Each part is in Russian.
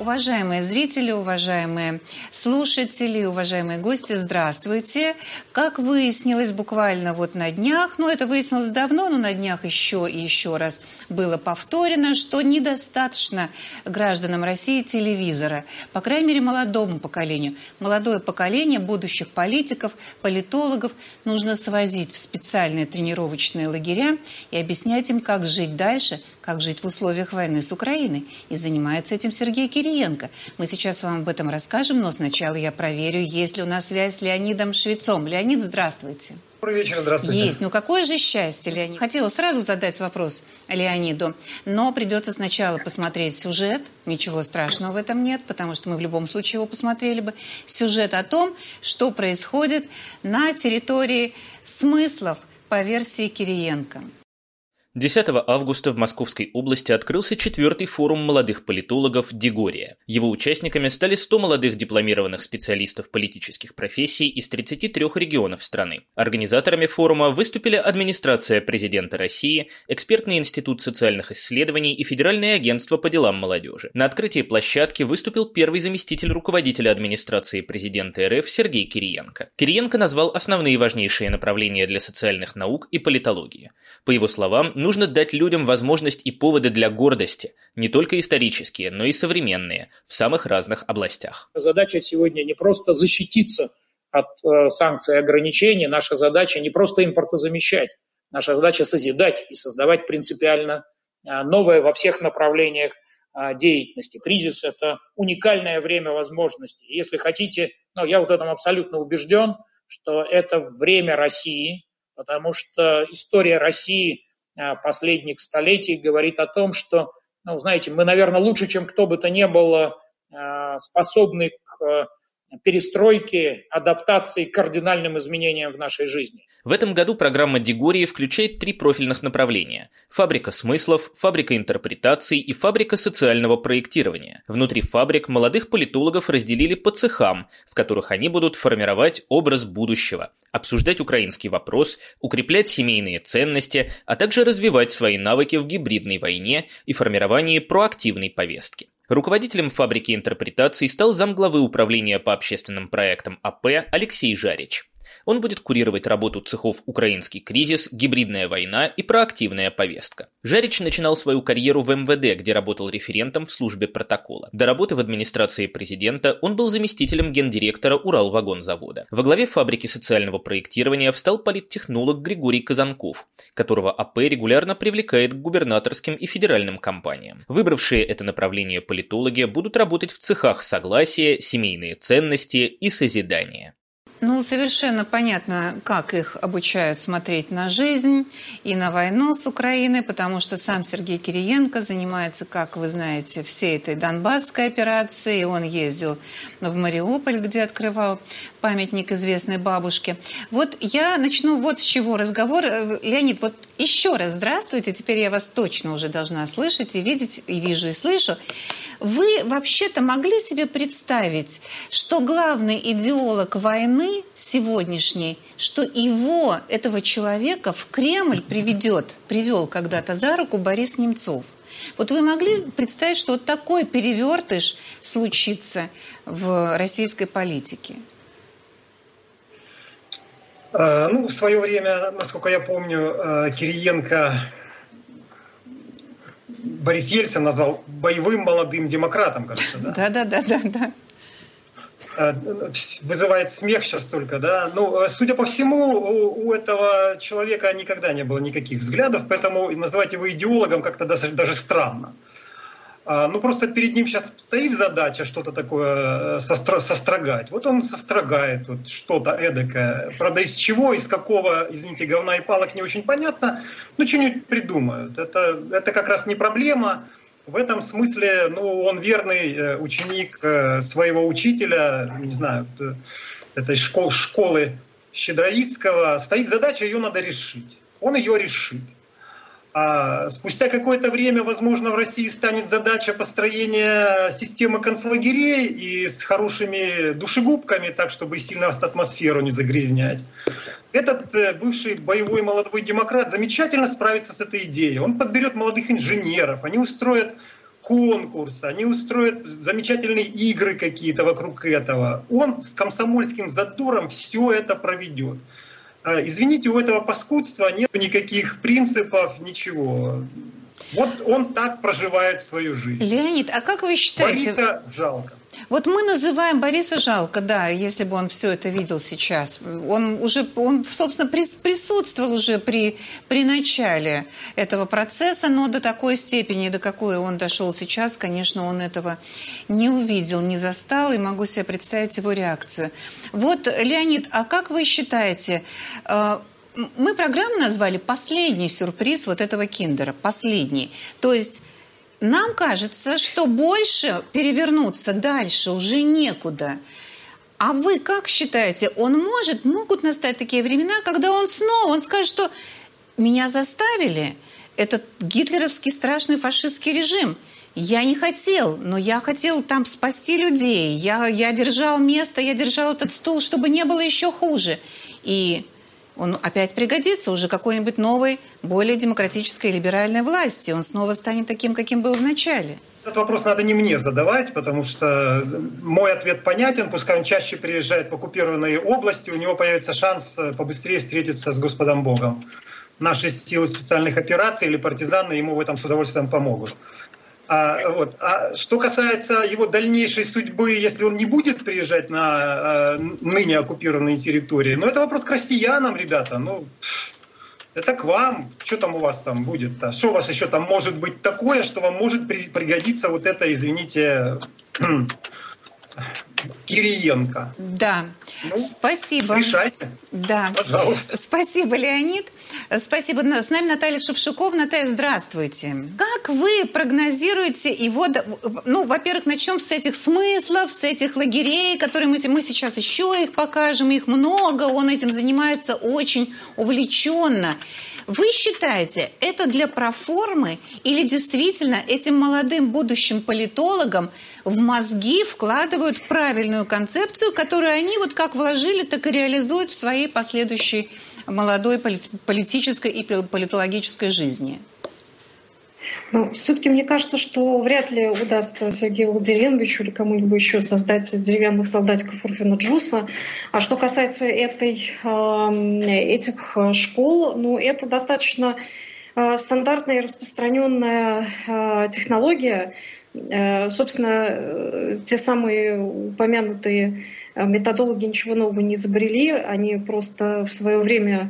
Уважаемые зрители, уважаемые слушатели, уважаемые гости, здравствуйте. Как выяснилось буквально вот на днях, это выяснилось давно, но на днях еще и еще раз было повторено, что недостаточно гражданам России телевизора, по крайней мере, молодому поколению. Молодое поколение будущих политиков, политологов нужно свозить в специальные тренировочные лагеря и объяснять им, как жить дальше, как жить в условиях войны с Украиной. И занимается этим Сергей Кириенко. Мы сейчас вам об этом расскажем, но сначала я проверю, есть ли у нас связь с Леонидом Швецом. Леонид, здравствуйте. Добрый вечер, здравствуйте. Есть. Какое же счастье, Леонид. Хотела сразу задать вопрос Леониду, но придется сначала посмотреть сюжет. Ничего страшного в этом нет, потому что мы в любом случае его посмотрели бы. Сюжет о том, что происходит на территории смыслов по версии Кириенко. 10 августа в Московской области открылся 4-й форум молодых политологов «Дегория». Его участниками стали 100 молодых дипломированных специалистов политических профессий из 33 регионов страны. Организаторами форума выступили администрация президента России, Экспертный институт социальных исследований и Федеральное агентство по делам молодежи. На открытии площадки выступил первый заместитель руководителя администрации президента РФ Сергей Кириенко. Кириенко назвал основные важнейшие направления для социальных наук и политологии. По его словам, нужно дать людям возможность и поводы для гордости, не только исторические, но и современные, в самых разных областях. Задача сегодня не просто защититься от санкций и ограничений, наша задача не просто импортозамещать, наша задача созидать и создавать принципиально новое во всех направлениях деятельности. Кризис – это уникальное время возможностей. Если хотите, я в этом абсолютно убежден, что это время России, потому что история России последних столетий говорит о том, что, мы, наверное, лучше, чем кто бы то ни было, способны к перестройке, адаптации к кардинальным изменениям в нашей жизни. В этом году программа «Дегории» включает 3 профильных направления – фабрика смыслов, фабрика интерпретаций и фабрика социального проектирования. Внутри фабрик молодых политологов разделили по цехам, в которых они будут формировать образ будущего, обсуждать украинский вопрос, укреплять семейные ценности, а также развивать свои навыки в гибридной войне и формировании проактивной повестки. Руководителем фабрики интерпретаций стал замглавы управления по общественным проектам АП Алексей Жарич. Он будет курировать работу цехов «Украинский кризис», «Гибридная война» и «Проактивная повестка». Жарич начинал свою карьеру в МВД, где работал референтом в службе протокола. До работы в администрации президента он был заместителем гендиректора Уралвагонзавода. Во главе фабрики социального проектирования встал политтехнолог Григорий Казанков, которого АП регулярно привлекает к губернаторским и федеральным кампаниям. Выбравшие это направление политологи будут работать в цехах согласия, семейные ценности и созидания. Совершенно понятно, как их обучают смотреть на жизнь и на войну с Украиной, потому что сам Сергей Кириенко занимается, как вы знаете, всей этой Донбасской операцией. Он ездил в Мариуполь, где открывал памятник известной бабушке. Я начну с чего разговор. Леонид, еще раз здравствуйте. Теперь я вас точно уже должна слышать и видеть, и вижу, и слышу. Вы вообще-то могли себе представить, что главный идеолог войны сегодняшней, что этого человека, в Кремль привел когда-то за руку Борис Немцов? Вы могли представить, что такой перевертыш случится в российской политике? В свое время, насколько я помню, Кириенко Борис Ельцин назвал боевым молодым демократом, кажется, да? Да. Вызывает смех сейчас только, да. Судя по всему, у этого человека никогда не было никаких взглядов, поэтому называть его идеологом как-то даже странно. Просто перед ним сейчас стоит задача что-то такое сострогать. Он сострогает что-то эдакое. Правда, из чего, из какого, извините, говна и палок не очень понятно, что-нибудь придумают. Это как раз не проблема. В этом смысле, он верный ученик своего учителя, не знаю, этой школы Щедровицкого. Стоит задача, ее надо решить. Он ее решит. А спустя какое-то время, возможно, в России станет задача построения системы концлагерей и с хорошими душегубками, так, чтобы сильно атмосферу не загрязнять. Этот бывший боевой молодой демократ замечательно справится с этой идеей. Он подберет молодых инженеров, они устроят конкурс, они устроят замечательные игры какие-то вокруг этого. Он с комсомольским задором все это проведет. Извините, у этого паскудства нет никаких принципов, ничего. Вот он так проживает свою жизнь. Леонид, а как вы считаете... Бориса жалко. Вот мы называем Бориса жалко, да, если бы он все это видел сейчас. Он, собственно, присутствовал уже при начале этого процесса, но до такой степени, до какой он дошел сейчас, конечно, он этого не увидел, не застал, и могу себе представить его реакцию. Вот, Леонид, а как вы считаете... Мы программу назвали «Последний сюрприз» вот этого киндера. Последний. То есть нам кажется, что больше перевернуться дальше уже некуда. А вы как считаете, могут настать такие времена, когда он скажет, что меня заставили, этот гитлеровский страшный фашистский режим. Я не хотел, но я хотел там спасти людей. Я держал место, я держал этот стул, чтобы не было еще хуже. И... он опять пригодится уже какой-нибудь новой, более демократической и либеральной власти. Он снова станет таким, каким был в начале. Этот вопрос надо не мне задавать, потому что мой ответ понятен. Пускай он чаще приезжает в оккупированные области, у него появится шанс побыстрее встретиться с Господом Богом. Наши силы специальных операций или партизаны ему в этом с удовольствием помогут. А что касается его дальнейшей судьбы, если он не будет приезжать на ныне оккупированные территории, это вопрос к россиянам, ребята. Это к вам. Что там у вас там будет-то? Что у вас еще там может быть такое, что вам может пригодиться вот это, извините, Кириенко? Да. Спасибо. Решайте. Да. Пожалуйста. Спасибо, Леонид. Спасибо. С нами Наталья Шевшукова. Наталья, здравствуйте. Как вы прогнозируете его... во-первых, начнем с этих смыслов, с этих лагерей, которые мы сейчас еще их покажем. Их много. Он этим занимается очень увлеченно. Вы считаете, это для проформы или действительно этим молодым будущим политологам в мозги вкладывают правильную концепцию, которую они вот как вложили, так и реализуют в своей последующей молодой политической и политологической жизни? Все-таки мне кажется, что вряд ли удастся Сергею Владимировичу или кому-либо еще создать деревянных солдатиков Урфина Джуса. А что касается этих школ, это достаточно стандартная и распространенная технология. Собственно, те самые упомянутые методологи ничего нового не изобрели, они просто в свое время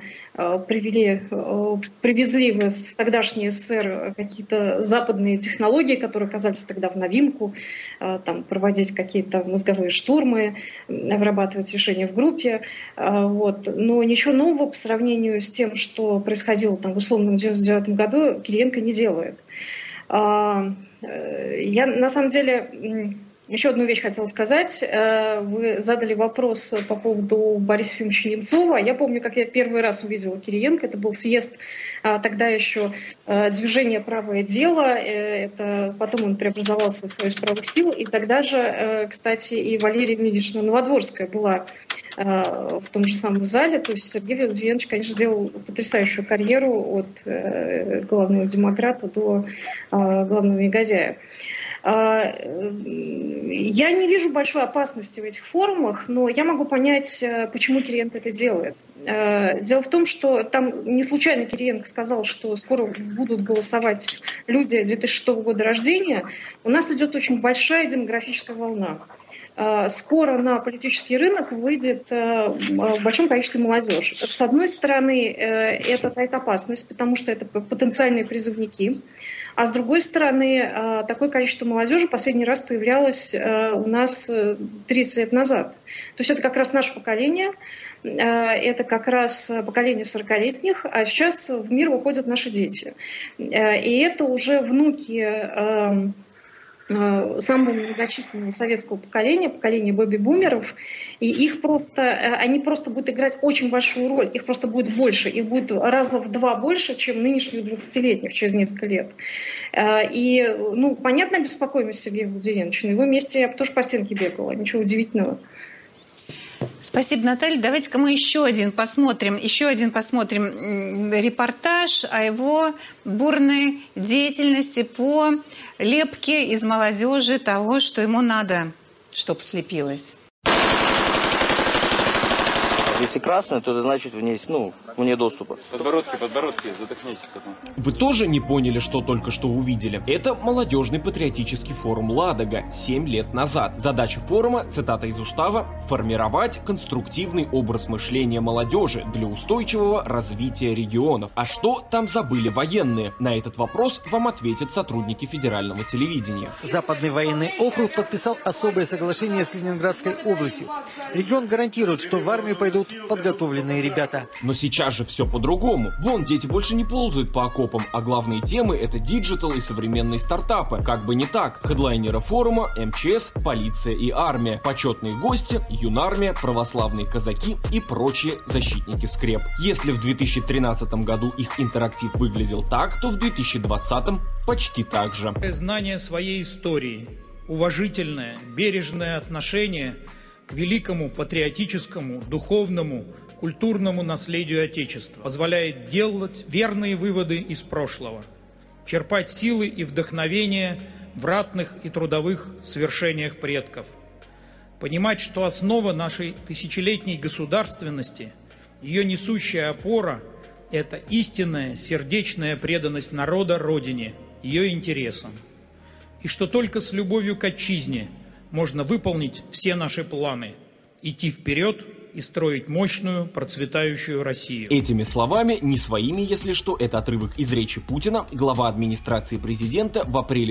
привезли в тогдашний СССР какие-то западные технологии, которые оказались тогда в новинку, там, проводить какие-то мозговые штурмы, вырабатывать решения в группе. Но ничего нового по сравнению с тем, что происходило там, в условном 1999 году, Кириенко не делает. Я на самом деле еще одну вещь хотела сказать. Вы задали вопрос по поводу Бориса Ефимовича Немцова. Я помню, как я первый раз увидела Кириенко. Это был съезд тогда еще движения «Правое дело». Потом он преобразовался в Союз правых сил. И тогда же, кстати, и Валерия Ильинична Новодворская была в том же самом зале. То есть Сергей Владимирович, конечно, сделал потрясающую карьеру от главного демократа до главного негодяя. Я не вижу большой опасности в этих форумах, но я могу понять, почему Кириенко это делает. Дело в том, что там не случайно Кириенко сказал, что скоро будут голосовать люди 2006 года рождения. У нас идет очень большая демографическая волна. Скоро на политический рынок выйдет в большом количестве молодежь. С одной стороны, это тает опасность, потому что это потенциальные призывники. А с другой стороны, такое количество молодежи последний раз появлялось у нас 30 лет назад. То есть это как раз наше поколение, это как раз поколение 40-летних, а сейчас в мир выходят наши дети. И это уже внуки самого многочисленного советского поколения бэби-бумеров, и они просто будут играть очень большую роль, их просто будет больше, их будет раза в 2 больше, чем нынешних 20-летних через несколько лет. И, понятная беспокойность Сергея Владимировича, на его месте я бы тоже по стенке бегала, ничего удивительного. Спасибо, Наталья. Давайте-ка мы еще один посмотрим репортаж о его бурной деятельности по лепке из молодежи того, что ему надо, чтобы слепилось. Если красная, то это значит вне доступа. Подбородки, задохнитесь потом. Вы тоже не поняли, что только что увидели? Это молодежный патриотический форум «Ладога» 7 лет назад. Задача форума, цитата из устава, формировать конструктивный образ мышления молодежи для устойчивого развития регионов. А что там забыли военные? На этот вопрос вам ответят сотрудники федерального телевидения. Западный военный округ подписал особое соглашение с Ленинградской областью. Регион гарантирует, что в армию пойдут подготовленные ребята. Но сейчас же все по-другому. Вон, дети больше не ползают по окопам, а главные темы — это диджитал и современные стартапы. Как бы не так. Хедлайнеры форума, МЧС, полиция и армия. Почетные гости, юнармия, православные казаки и прочие защитники скреп. Если в 2013 году их интерактив выглядел так, то в 2020 почти так же. Знание своей истории, уважительное, бережное отношение к великому патриотическому, духовному, культурному наследию Отечества позволяет делать верные выводы из прошлого, черпать силы и вдохновение в ратных и трудовых свершениях предков, понимать, что основа нашей тысячелетней государственности, ее несущая опора – это истинная сердечная преданность народа Родине, ее интересам, и что только с любовью к отчизне можно выполнить все наши планы, идти вперед и строить мощную, процветающую Россию. Этими словами, не своими, если что, это отрывок из речи Путина, глава администрации президента в апреле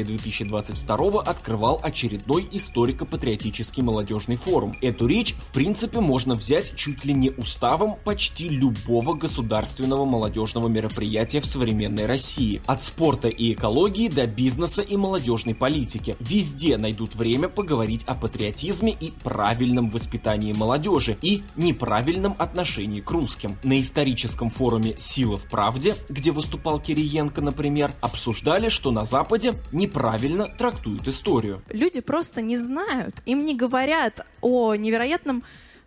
2022 открывал очередной историко-патриотический молодежный форум. Эту речь, в принципе, можно взять чуть ли не уставом почти любого государственного молодежного мероприятия в современной России. От спорта и экологии до бизнеса и молодежной политики. Везде найдут время поговорить о патриотизме и правильном воспитании молодежи и неправильном отношении к русским. На историческом форуме «Сила в правде», где выступал Кириенко, например, обсуждали, что на Западе неправильно трактуют историю. Люди просто не знают, им не говорят о невероятном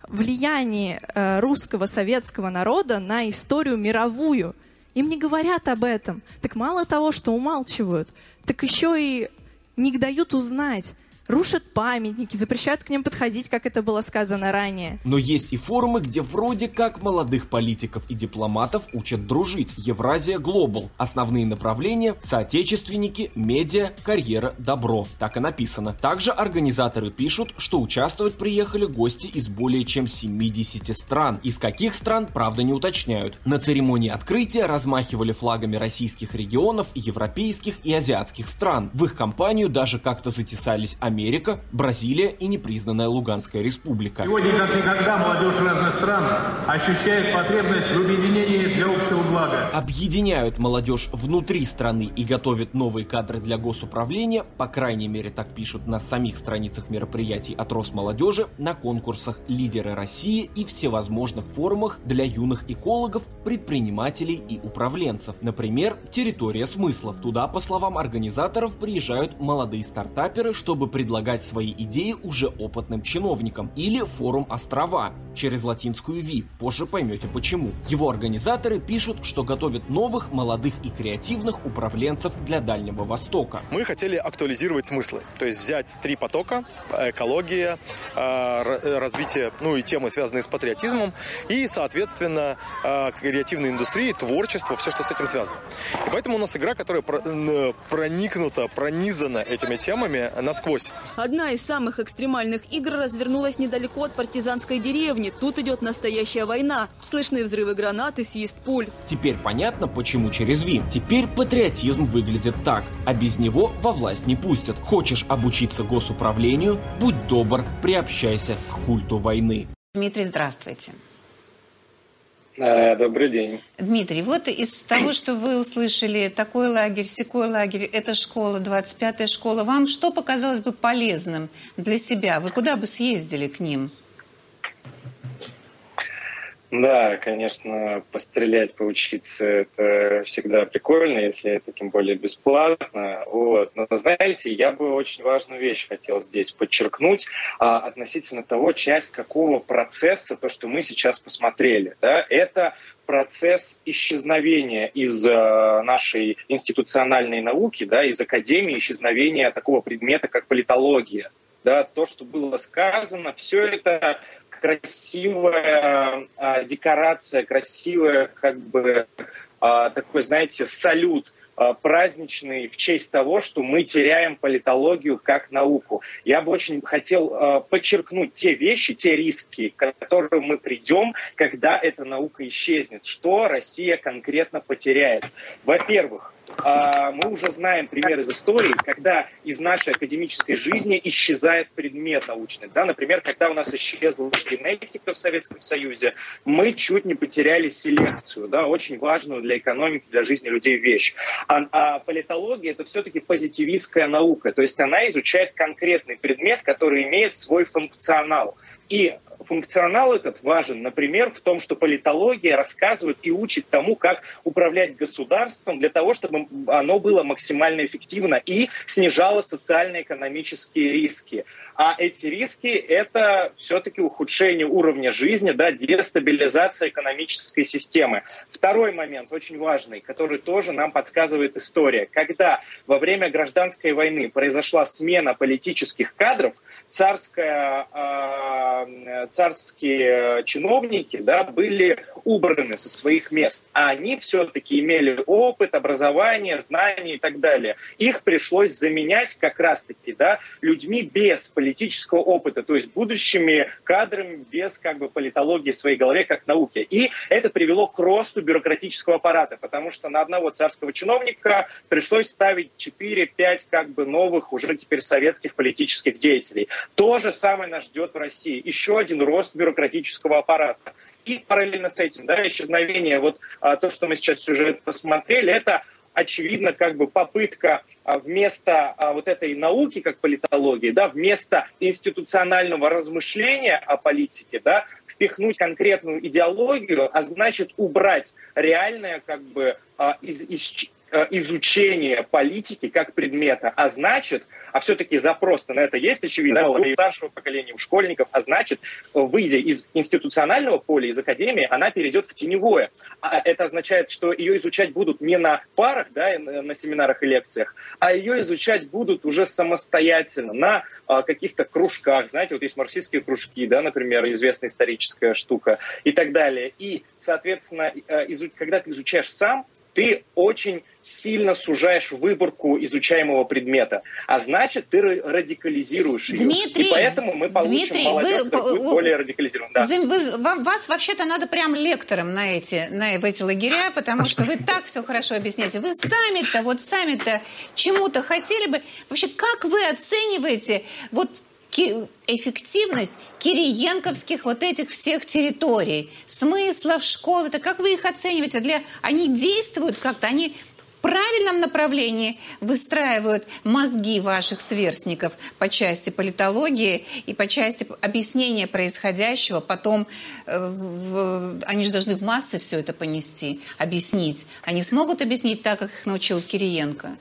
влиянии русского советского народа на историю мировую. Им не говорят об этом. Так мало того, что умалчивают, так еще и не дают узнать. Рушат памятники, запрещают к ним подходить, как это было сказано ранее. Но есть и форумы, где вроде как молодых политиков и дипломатов учат дружить. Евразия Глобал. Основные направления – соотечественники, медиа, карьера, добро. Так и написано. Также организаторы пишут, что участвовать приехали гости из более чем 70 стран. Из каких стран, правда, не уточняют. На церемонии открытия размахивали флагами российских регионов, европейских и азиатских стран. В их компанию даже как-то затесались Америка, Бразилия и непризнанная Луганская республика. Сегодня, как никогда, молодежь разных стран ощущает потребность в объединении для общего блага. Объединяют молодежь внутри страны и готовят новые кадры для госуправления, по крайней мере, так пишут на самих страницах мероприятий от Росмолодежи, на конкурсах «Лидеры России» и всевозможных форумах для юных экологов, предпринимателей и управленцев. Например, «Территория смыслов». Туда, по словам организаторов, приезжают молодые стартаперы, чтобы предлагать свои идеи уже опытным чиновникам. Или форум «Острова» через латинскую «Ви». Позже поймете почему. Его организаторы пишут, что готовят новых, молодых и креативных управленцев для Дальнего Востока. Мы хотели актуализировать смыслы. То есть взять 3 потока: экология, развитие, и темы, связанные с патриотизмом, и, соответственно, креативная индустрия, творчество, все, что с этим связано. И поэтому у нас игра, которая пронизана этими темами насквозь. Одна из самых экстремальных игр развернулась недалеко от партизанской деревни. Тут идет настоящая война. Слышны взрывы гранат и свист пуль. Теперь понятно, почему через ВИ. Теперь патриотизм выглядит так. А без него во власть не пустят. Хочешь обучиться госуправлению? Будь добр, приобщайся к культу войны. Дмитрий, здравствуйте. Добрый день. Дмитрий, вот из того, что вы услышали, такой лагерь, сякой лагерь, эта школа, 25-я школа, вам что показалось бы полезным для себя? Вы куда бы съездили к ним? Да, конечно, пострелять, поучиться – это всегда прикольно, если это тем более бесплатно. Вот. Но, знаете, я бы очень важную вещь хотел здесь подчеркнуть относительно того, часть какого процесса, то, что мы сейчас посмотрели. Да, это процесс исчезновения из нашей институциональной науки, да, из академии, исчезновения такого предмета, как политология. Да, то, что было сказано, все это красивая декорация, красивая, как бы, такой, знаете, салют праздничный в честь того, что мы теряем политологию как науку. Я бы очень хотел подчеркнуть те вещи, те риски, к которым мы придем, когда эта наука исчезнет. Что Россия конкретно потеряет? Во-первых, мы уже знаем пример из истории, когда из нашей академической жизни исчезает предмет научный. Да? Например, когда у нас исчезла генетика в Советском Союзе, мы чуть не потеряли селекцию, да? Очень важную для экономики, для жизни людей вещь. А политология – это все-таки позитивистская наука, то есть она изучает конкретный предмет, который имеет свой функционал. И функционал этот важен, например, в том, что политология рассказывает и учит тому, как управлять государством для того, чтобы оно было максимально эффективно и снижало социально-экономические риски. А эти риски – это все-таки ухудшение уровня жизни, да, дестабилизация экономической системы. Второй момент, очень важный, который тоже нам подсказывает история. Когда во время гражданской войны произошла смена политических кадров, царские чиновники, да, были убраны со своих мест, а они все-таки имели опыт, образование, знания и так далее. Их пришлось заменять как раз-таки, да, людьми без политического опыта, то есть будущими кадрами без, как бы, политологии в своей голове как науки. И это привело к росту бюрократического аппарата, потому что на одного царского чиновника пришлось ставить 4-5 как бы новых уже теперь советских политических деятелей. То же самое нас ждет в России. Еще один рост бюрократического аппарата. И параллельно с этим, да, исчезновение, вот то, что мы сейчас сюжет посмотрели, это очевидно как бы попытка вместо вот этой науки, как политологии, да, вместо институционального размышления о политике, да, впихнуть конкретную идеологию, а значит убрать реальное как бы изучение политики как предмета, а значит, а все-таки запрос на это есть, очевидно, у старшего поколения, у школьников, а значит, выйдя из институционального поля, из академии, она перейдет в теневое. А это означает, что ее изучать будут не на парах, да, на семинарах и лекциях, а ее изучать будут уже самостоятельно, на каких-то кружках. Знаете, вот есть марксистские кружки, да, например, известная историческая штука и так далее. И, соответственно, когда ты изучаешь сам, ты очень сильно сужаешь выборку изучаемого предмета, а значит, ты радикализируешь ее. Дмитрий, и поэтому мы получим молодежь, которая будет более радикализирована. Да. Вас вообще-то надо прям лектором в эти лагеря, потому что вы так все хорошо объясняете. Вы сами-то чему-то хотели бы... Вообще, как вы оцениваете вот эффективность кириенковских вот этих всех территорий, смыслов, школ, это как вы их оцениваете? Они действуют как-то, они в правильном направлении выстраивают мозги ваших сверстников по части политологии и по части объяснения происходящего, потом они же должны в массы все это понести, объяснить. Они смогут объяснить так, как их научил Кириенко?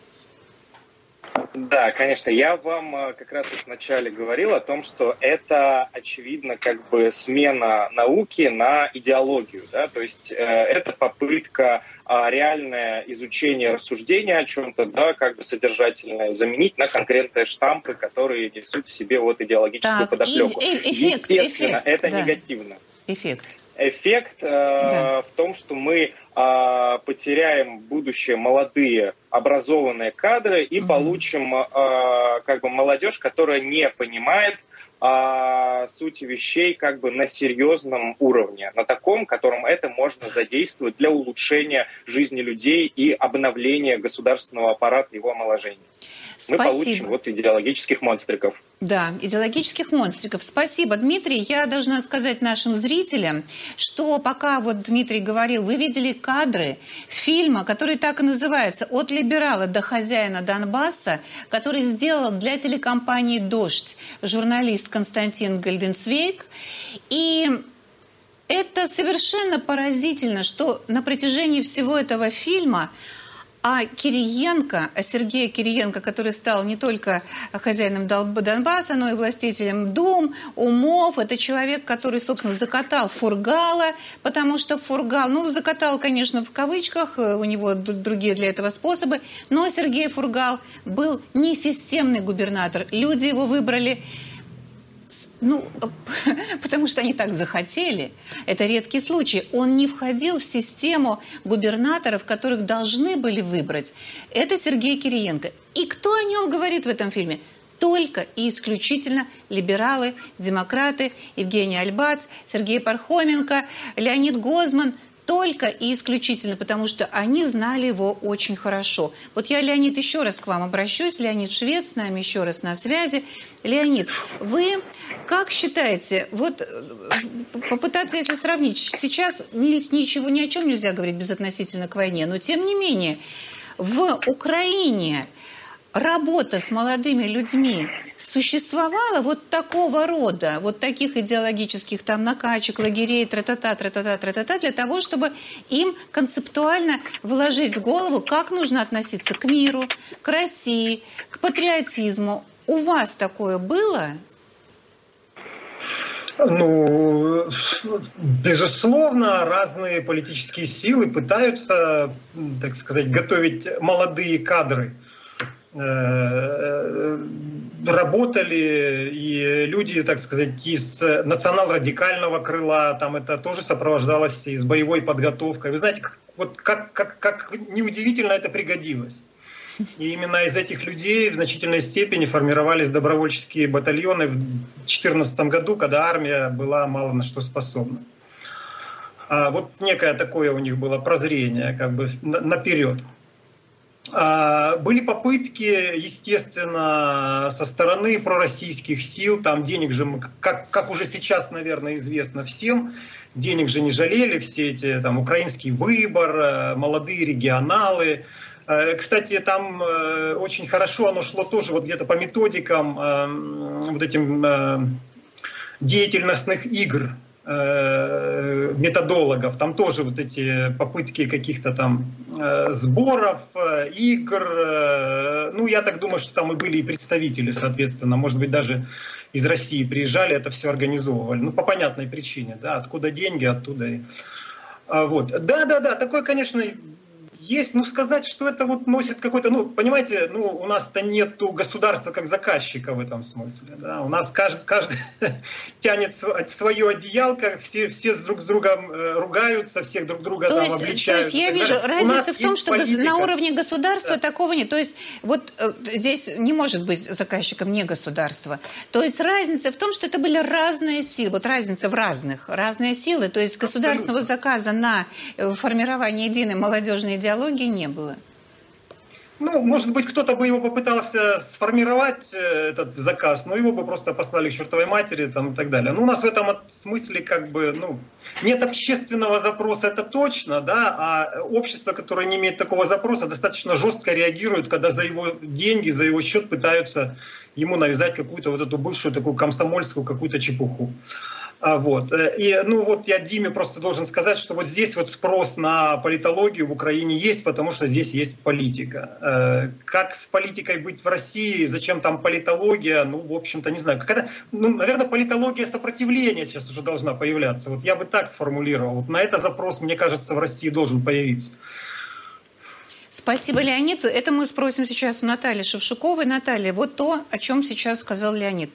Да, конечно. Я вам как раз вначале говорил о том, что это, очевидно, как бы смена науки на идеологию. Да? То есть это попытка реальное изучение рассуждения о чем-то, да, как бы содержательное, заменить на конкретные штампы, которые несут в себе вот идеологическую подоплеку. Естественно, это негативно. Эффект в том, что мы потеряем в будущее молодые образованные кадры и получим как бы молодежь, которая не понимает сути вещей как бы на серьезном уровне, на таком, котором это можно задействовать для улучшения жизни людей и обновления государственного аппарата, его омоложения. Спасибо. Мы получим вот идеологических монстриков. Да, идеологических монстриков. Спасибо, Дмитрий. Я должна сказать нашим зрителям, что пока вот Дмитрий говорил, вы видели кадры фильма, который так и называется «От либерала до хозяина Донбасса», который сделал для телекомпании «Дождь» журналист Константин Гальденцвейк. И Это совершенно поразительно, что на протяжении всего этого фильма о Сергее Кириенко, который стал не только хозяином Донбасса, но и властителем дум, умов. Это человек, который, собственно, закатал Фургала, потому что Фургал, закатал, конечно, в кавычках, у него другие для этого способы, но Сергей Фургал был не системный губернатор. Люди его выбрали... потому что они так захотели. Это редкий случай. Он не входил в систему губернаторов, которых должны были выбрать. Это Сергей Кириенко. И кто о нем говорит в этом фильме? Только и исключительно либералы, демократы, Евгений Альбац, Сергей Пархоменко, Леонид Гозман. Только и исключительно, потому что они знали его очень хорошо. Вот я, Леонид, еще раз к вам обращусь. Леонид Швец с нами еще раз на связи. Леонид, вы как считаете, вот попытаться, если сравнить, сейчас ничего, ни о чем нельзя говорить безотносительно к войне, но тем не менее в Украине работа с молодыми людьми существовала вот такого рода, вот таких идеологических там накачек, лагерей, тра-та-та, для того, чтобы им концептуально вложить в голову, как нужно относиться к миру, к России, к патриотизму. У вас такое было? Безусловно, разные политические силы пытаются, так сказать, готовить молодые кадры. Работали и люди, так сказать, из национал-радикального крыла, там это тоже сопровождалось и с боевой подготовкой. Вы знаете, как неудивительно это пригодилось. И именно из этих людей в значительной степени формировались добровольческие батальоны в 2014 году, когда армия была мало на что способна. Вот некое такое у них было прозрение, как бы наперед. Были попытки, естественно, со стороны пророссийских сил, там денег же, как уже сейчас, наверное, известно всем, денег же не жалели, все эти, там, украинский выбор, молодые регионалы. Кстати, там очень хорошо оно шло тоже вот где-то по методикам вот этим деятельностных игр, методологов, там тоже вот эти попытки каких-то там сборов, игр, я так думаю, что там и были и представители, соответственно, может быть, даже из России приезжали, это все организовывали, по понятной причине, да, откуда деньги, оттуда и... Вот. Да, такое, конечно, есть, сказать, что это вот носит какой-то, понимаете, у нас-то нету государства как заказчика в этом смысле, да, у нас каждый тянет свое одеялко, все друг с другом ругаются, всех друг друга там обличают. То есть я вижу разницу в том, что на уровне государства такого нет, то есть вот здесь не может быть заказчиком не государство, то есть разница в том, что это были разные силы, вот разница в разные силы, то есть государственного заказа на формирование единой молодежной идеологии не было. Может быть, кто-то бы его попытался сформировать, этот заказ, но его бы просто послали к чертовой матери там, и так далее. У нас в этом смысле нет общественного запроса, это точно, да, а общество, которое не имеет такого запроса, достаточно жестко реагирует, когда за его деньги, за его счет пытаются ему навязать какую-то вот эту бывшую такую комсомольскую какую-то чепуху. Вот. И, я Диме просто должен сказать, что вот здесь вот спрос на политологию в Украине есть, потому что здесь есть политика. Как с политикой быть в России, зачем там политология, в общем-то, не знаю. Наверное, политология сопротивления сейчас уже должна появляться. Вот я бы так сформулировал. Вот на это запрос, мне кажется, в России должен появиться. Спасибо, Леонид. Это мы спросим сейчас у Натальи Шевшуковой. Наталья, вот то, о чем сейчас сказал Леонид.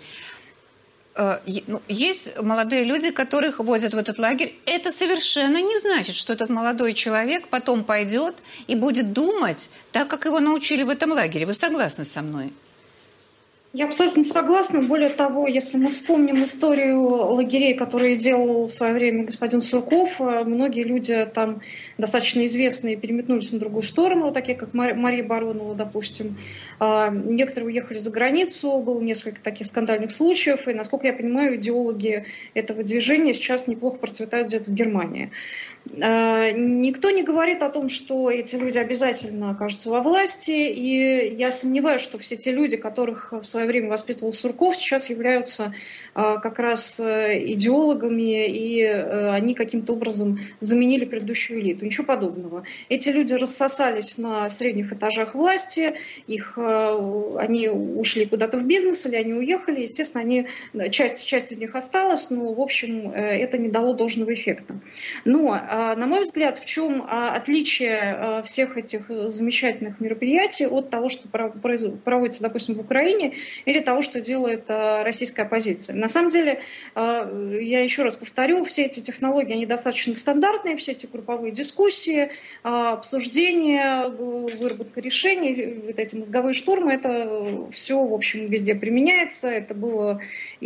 Есть молодые люди, которых возят в этот лагерь. Это совершенно не значит, что этот молодой человек потом пойдет и будет думать так, как его научили в этом лагере. Вы согласны со мной? Я абсолютно согласна. Более того, если мы вспомним историю лагерей, которые делал в свое время господин Сурков, многие люди там достаточно известные переметнулись на другую сторону, такие как Мария Баронова, допустим. Некоторые уехали за границу, было несколько таких скандальных случаев, и, насколько я понимаю, идеологи этого движения сейчас неплохо процветают где-то в Германии. Никто не говорит о том, что эти люди обязательно окажутся во власти, и я сомневаюсь, что все те люди, которых в свое свое время воспитывал Сурков, сейчас являются как раз идеологами, и они каким-то образом заменили предыдущую элиту. Ничего подобного. Эти люди рассосались на средних этажах власти, они ушли куда-то в бизнес или они уехали. Естественно, часть из них осталась, но, в общем, это не дало должного эффекта. Но, на мой взгляд, в чем отличие всех этих замечательных мероприятий от того, что проводится, допустим, в Украине, или того, что делает российская оппозиция. На самом деле, я еще раз повторю, все эти технологии, они достаточно стандартные, все эти групповые дискуссии, обсуждения, выработка решений, вот эти мозговые штурмы, это все, в общем, везде применяется. Это было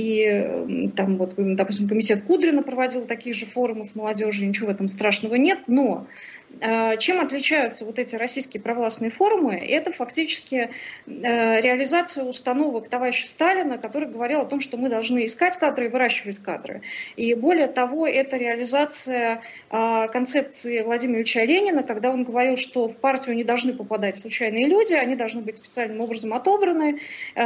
и, там, вот, допустим, комитет Кудрина проводил такие же форумы с молодежью, ничего в этом страшного нет, но чем отличаются вот эти российские провластные форумы? Это фактически реализация установок товарища Сталина, который говорил о том, что мы должны искать кадры и выращивать кадры. И более того, это реализация концепции Владимира Ильича Ленина, когда он говорил, что в партию не должны попадать случайные люди, они должны быть специальным образом отобраны,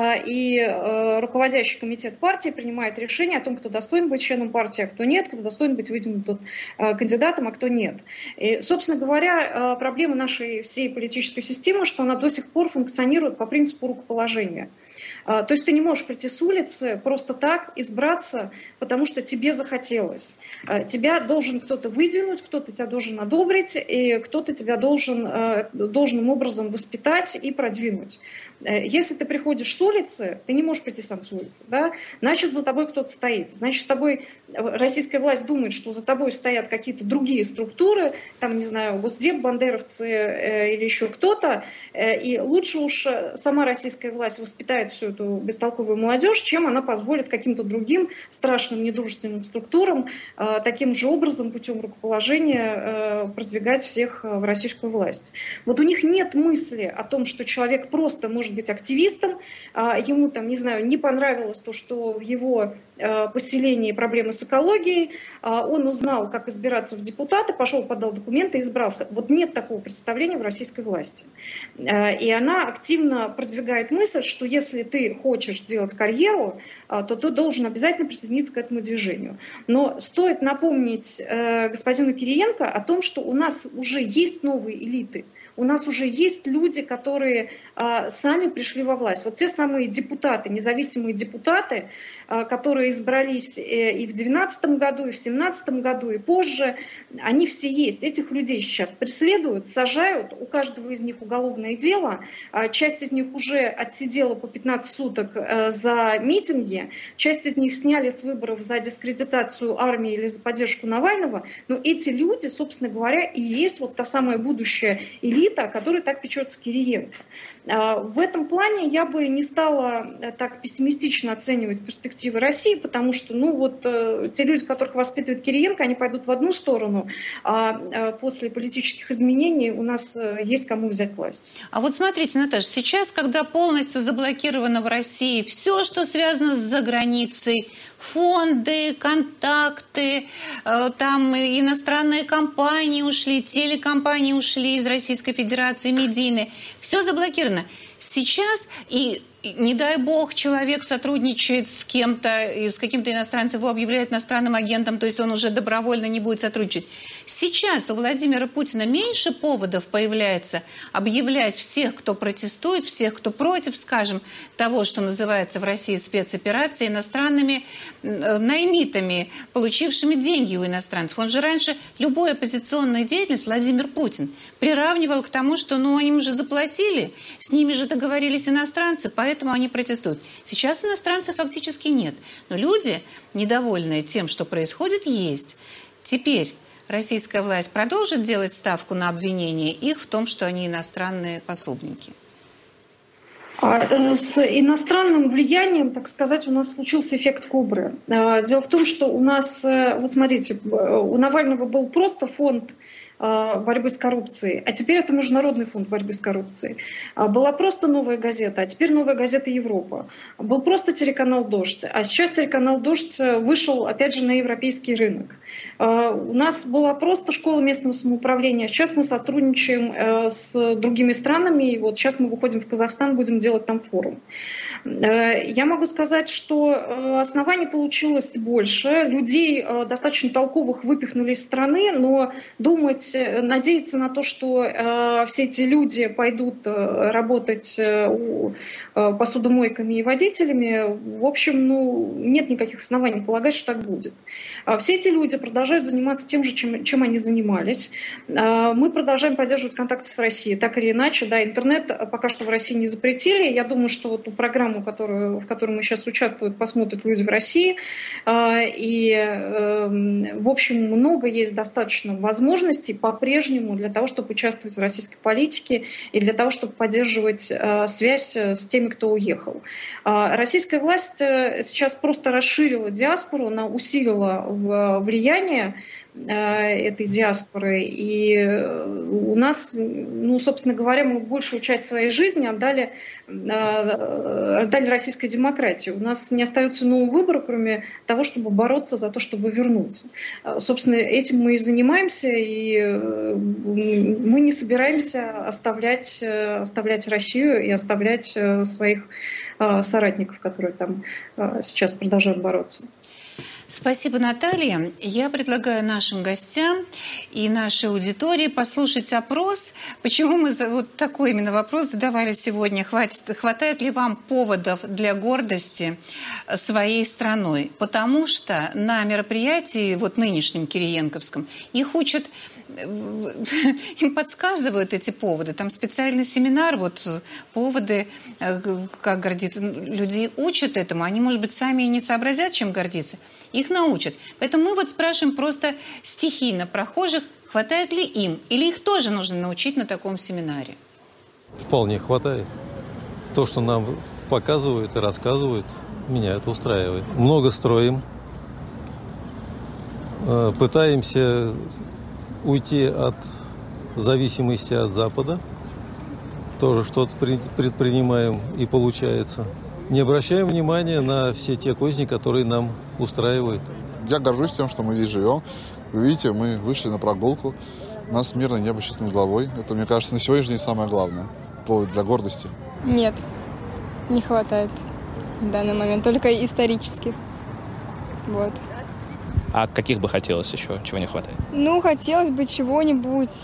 и руководящий комитет партии принимает решение о том, кто достоин быть членом партии, а кто нет, кто достоин быть выдвинутым кандидатом, а кто нет. И, собственно говоря, проблема нашей всей политической системы, что она до сих пор функционирует по принципу рукоположения. То есть ты не можешь прийти с улицы просто так, избраться, потому что тебе захотелось. Тебя должен кто-то выдвинуть, кто-то тебя должен одобрить, и кто-то тебя должным образом воспитать и продвинуть. Если ты приходишь с улицы, ты не можешь прийти сам с улицы, да? Значит, за тобой кто-то стоит. Значит, с тобой российская власть думает, что за тобой стоят какие-то другие структуры, там, не знаю, Госдеп, бандеровцы или еще кто-то, и лучше уж сама российская власть воспитает всю эту бестолковую молодежь, чем она позволит каким-то другим страшным недружественным структурам таким же образом, путем рукоположения, продвигать всех в российскую власть. Вот у них нет мысли о том, что человек просто может быть активистом, ему там, не знаю, не понравилось то, что в его поселении проблемы с экологией, он узнал, как избираться в депутаты, пошел, подал документы и избрался. Вот нет такого представления в российской власти. И она активно продвигает мысль, что если ты хочешь сделать карьеру, то ты должен обязательно присоединиться к этому движению. Но стоит напомнить господину Кириенко о том, что у нас уже есть новые элиты. У нас уже есть люди, которые сами пришли во власть. Вот те самые депутаты, независимые депутаты, которые избрались и в 2012 году, и в 2017 году, и позже, они все есть. Этих людей сейчас преследуют, сажают, у каждого из них уголовное дело. Часть из них уже отсидела по 15 суток за митинги, часть из них сняли с выборов за дискредитацию армии или за поддержку Навального. Но эти люди, собственно говоря, и есть вот та самая будущая элита, о которой так печется Кириенко. В этом плане я бы не стала так пессимистично оценивать перспективы России, потому что те люди, которых воспитывает Кириенко, они пойдут в одну сторону, а после политических изменений у нас есть кому взять власть. А вот смотрите, Наташа, сейчас, когда полностью заблокировано в России все, что связано с заграницей, фонды, контакты, там иностранные компании ушли, телекомпании ушли из Российской Федерации, медийные. Все заблокировано. Сейчас, и не дай бог, человек сотрудничает с кем-то, с каким-то иностранцем, его объявляют иностранным агентом, то есть он уже добровольно не будет сотрудничать. Сейчас у Владимира Путина меньше поводов появляется объявлять всех, кто протестует, всех, кто против, скажем, того, что называется в России спецоперацией, иностранными наймитами, получившими деньги у иностранцев. Он же раньше любую оппозиционную деятельность, Владимир Путин, приравнивал к тому, что им же заплатили, с ними же договорились иностранцы, поэтому они протестуют. Сейчас иностранцев фактически нет. Но люди, недовольные тем, что происходит, есть. Теперь российская власть продолжит делать ставку на обвинение их в том, что они иностранные пособники? С иностранным влиянием, так сказать, у нас случился эффект Кобры. Дело в том, что у нас, вот смотрите, у Навального был просто фонд борьбы с коррупцией, а теперь это Международный фонд борьбы с коррупцией. Была просто «Новая газета», а теперь «Новая газета Европа». Был просто телеканал «Дождь», а сейчас телеканал «Дождь» вышел, опять же, на европейский рынок. У нас была просто школа местного самоуправления, сейчас мы сотрудничаем с другими странами, и вот сейчас мы выходим в Казахстан, будем делать там форум. Я могу сказать, что оснований получилось больше. Людей достаточно толковых выпихнули из страны, но надеяться на то, что все эти люди пойдут работать посудомойками и водителями, в общем, нет никаких оснований полагать, что так будет. Все эти люди продолжают заниматься тем же, чем они занимались. Мы продолжаем поддерживать контакты с Россией. Так или иначе, да, интернет пока что в России не запретили. Я думаю, что вот ту программу, в которой мы сейчас участвуем, посмотрят люди в России. И, в общем, много есть достаточно возможностей по-прежнему для того, чтобы участвовать в российской политике и для того, чтобы поддерживать связь с теми, кто уехал. Российская власть сейчас просто расширила диаспору, она усилила влияние этой диаспоры. И у нас, собственно говоря, мы большую часть своей жизни отдали российской демократии. У нас не остается нового выбора, кроме того, чтобы бороться за то, чтобы вернуться. Собственно, этим мы и занимаемся, и мы не собираемся оставлять Россию и оставлять своих соратников, которые там сейчас продолжают бороться. Спасибо, Наталья. Я предлагаю нашим гостям и нашей аудитории послушать опрос. Почему мы вот такой именно вопрос задавали сегодня? Хватает ли вам поводов для гордости своей страной? Потому что на мероприятии, вот нынешнем Кириенковском, их учат, им подсказывают эти поводы. Там специальный семинар, вот поводы, как гордиться. Людей учат этому. Они, может быть, сами и не сообразят, чем гордиться. Их научат. Поэтому мы вот спрашиваем просто стихийно прохожих, хватает ли им, или их тоже нужно научить на таком семинаре? Вполне хватает. То, что нам показывают и рассказывают, меня это устраивает. Много строим. Пытаемся уйти от зависимости от Запада. Тоже что-то предпринимаем и получается. Не обращаем внимания на все те козни, которые нам устраивают. Я горжусь тем, что мы здесь живем. Вы видите, мы вышли на прогулку. У нас мирное небо сейчас над головой. Это, мне кажется, на сегодняшний день самое главное. Повод для гордости. Нет, не хватает в данный момент. Только исторических. Вот. А каких бы хотелось еще? Чего не хватает? Хотелось бы чего-нибудь,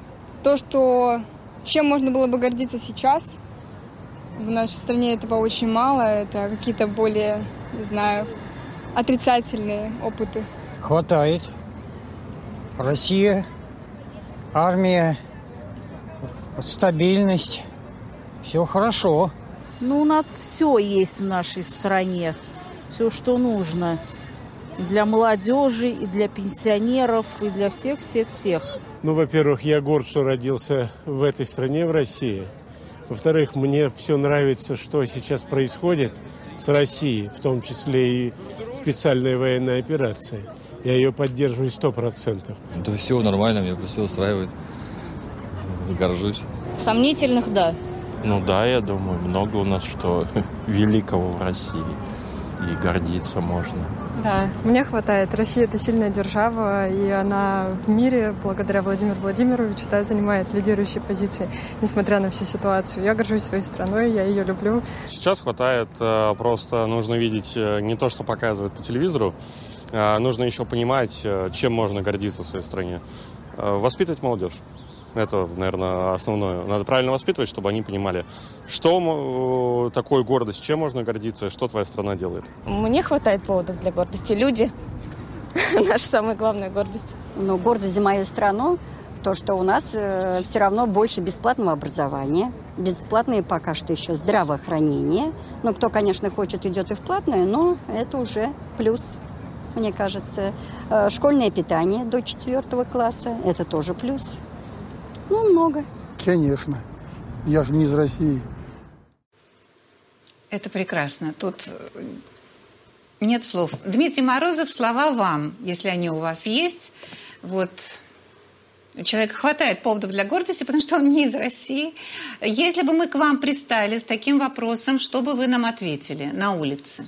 чем можно было бы гордиться сейчас. В нашей стране этого очень мало. Это какие-то более, не знаю, отрицательные опыты. Хватает. Россия, армия, стабильность. Все хорошо. У нас все есть в нашей стране. Все, что нужно. Для молодежи, и для пенсионеров, и для всех-всех-всех. Во-первых, я горд, что родился в этой стране, в России. Во-вторых, мне все нравится, что сейчас происходит с Россией, в том числе и специальная военная операция. Я ее поддерживаю 100%. Да все нормально, меня все устраивает. Горжусь. Сомнительных, да. Да, я думаю, много у нас что великого в России. И гордиться можно. Да, мне хватает. Россия – это сильная держава, и она в мире, благодаря Владимиру Владимировичу, занимает лидирующие позиции, несмотря на всю ситуацию. Я горжусь своей страной, я ее люблю. Сейчас хватает, просто нужно видеть не то, что показывают по телевизору, нужно еще понимать, чем можно гордиться в своей стране. Воспитывать молодежь. Это, наверное, основное. Надо правильно воспитывать, чтобы они понимали, что такое гордость, чем можно гордиться, что твоя страна делает. Мне хватает поводов для гордости. Люди – наша самая главная гордость. Гордость за мою страну – то, что у нас все равно больше бесплатного образования, бесплатное пока что еще здравоохранение. Кто, конечно, хочет, идет и в платное, но это уже плюс, мне кажется. Школьное питание до 4 класса – это тоже плюс. Много. Конечно. Я же не из России. Это прекрасно. Тут нет слов. Дмитрий Морозов, слова вам, если они у вас есть. Вот у человека хватает поводов для гордости, потому что он не из России. Если бы мы к вам пристали с таким вопросом, что бы вы нам ответили на улице?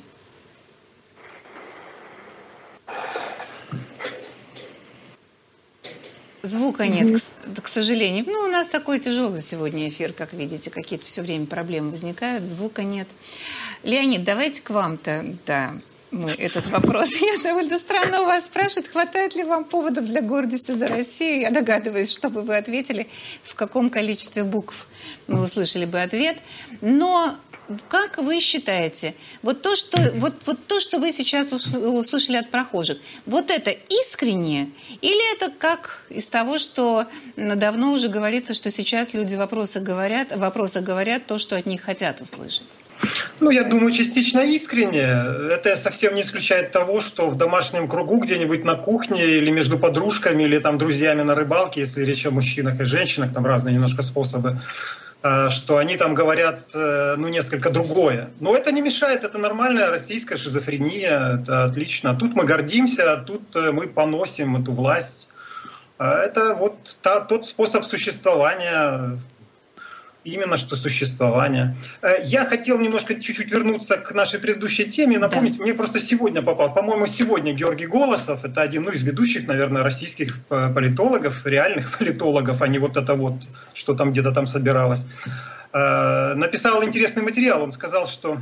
Звука нет, к сожалению. У нас такой тяжелый сегодня эфир, как видите. Какие-то все время проблемы возникают, звука нет. Леонид, давайте к вам-то, да, мы этот вопрос. Я довольно странно у вас спрашивают, хватает ли вам поводов для гордости за Россию. Я догадываюсь, что бы вы ответили, в каком количестве букв мы услышали бы ответ. Но как вы считаете, вот то, что вы сейчас услышали от прохожих, вот это искренне или это как из того, что давно уже говорится, что сейчас люди в вопросах говорят то, что от них хотят услышать? Ну, я думаю, частично искренне. Это совсем не исключает того, что в домашнем кругу, где-нибудь на кухне или между подружками, или там друзьями на рыбалке, если речь о мужчинах и женщинах, там разные немножко способы, что они там говорят, несколько другое. Но это не мешает, это нормальная российская шизофрения, это отлично. Тут мы гордимся, тут мы поносим эту власть. Это вот тот способ существования, именно что существование. Я хотел немножко чуть-чуть вернуться к нашей предыдущей теме и напомнить, мне просто сегодня попал, по-моему, сегодня Георгий Голосов, это один из ведущих, наверное, российских политологов, реальных политологов, а не вот это вот, что там где-то там собиралось, написал интересный материал. Он сказал, что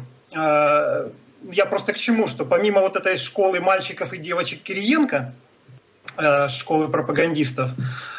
я просто к чему, что помимо вот этой школы мальчиков и девочек Кириенко, школы пропагандистов,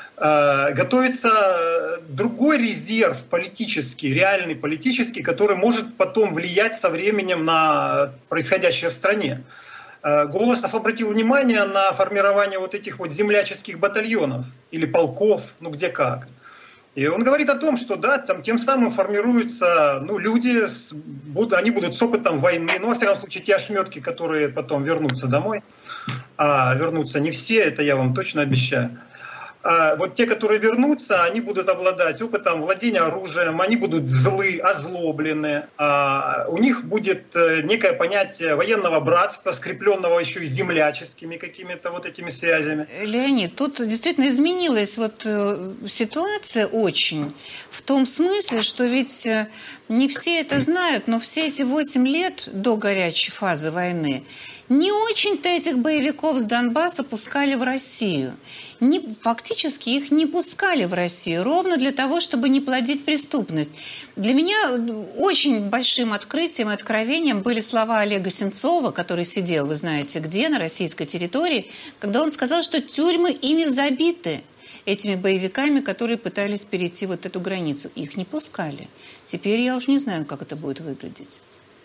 готовится другой резерв политический, реальный политический, который может потом влиять со временем на происходящее в стране. Голосов обратил внимание на формирование вот этих вот земляческих батальонов или полков, где как. И он говорит о том, что да, там тем самым формируются люди, они будут с опытом войны, во всяком случае те ошметки, которые потом вернутся домой, а вернутся не все, это я вам точно обещаю. Вот те, которые вернутся, они будут обладать опытом владения оружием, они будут злы, озлоблены, у них будет некое понятие военного братства, скрепленного еще и земляческими какими-то вот этими связями. Леонид, тут действительно изменилась ситуация очень, в том смысле, что ведь не все это знают, но все эти 8 лет до горячей фазы войны не очень-то этих боевиков с Донбасса пускали в Россию. Фактически их не пускали в Россию, ровно для того, чтобы не плодить преступность. Для меня очень большим открытием и откровением были слова Олега Сенцова, который сидел, вы знаете где, на российской территории, когда он сказал, что тюрьмы ими забиты, этими боевиками, которые пытались перейти вот эту границу. Их не пускали. Теперь я уже не знаю, как это будет выглядеть.